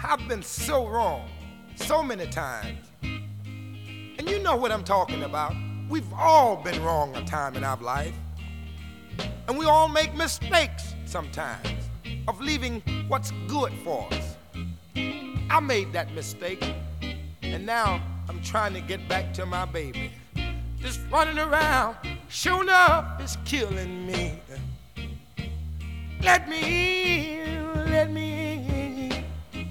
I've been so wrong so many times. And you know what I'm talking about. We've all been wrong a time in our life. And we all make mistakes sometimes of leaving what's good for us. I made that mistake, and now I'm trying to get back to my baby. Just running around, sure enough, it's killing me. Let me in, let me in.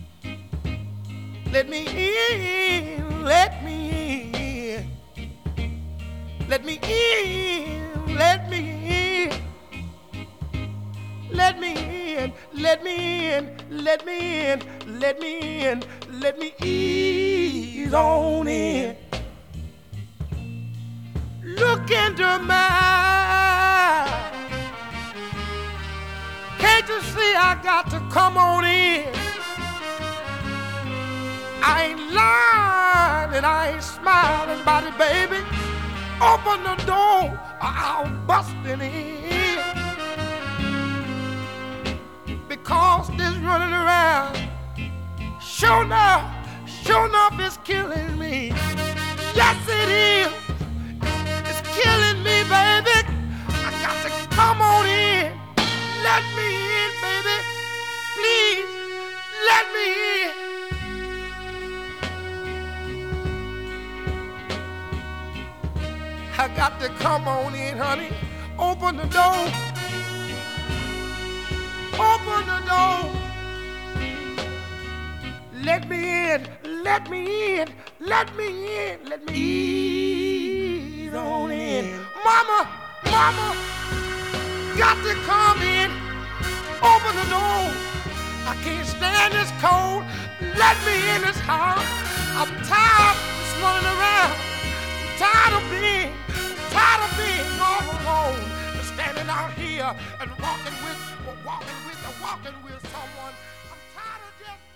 Let me in, let me in. Let me in, let me in. Let me in, let me in, let me in, let me in, let me ease on in. Look into my eyes. Can't you see I got to come on in? I ain't lying and I ain't smiling about it, baby. Open the door, I'll bust it in. Because this running around, sure enough, it's killing me. Yes, it is. It's killing me, baby. I got to come on in. Let me in, baby. Please, let me in. I got to come on in, honey. Open the door. Open the door. Let me in, let me in, let me in, let me ease on in. Mama, mama, got to come in. Open the door. I can't stand this cold. Let me in this house. I'm tired of just running around. I'm tired of being all alone. Standing out here and walking with someone. I'm tired of just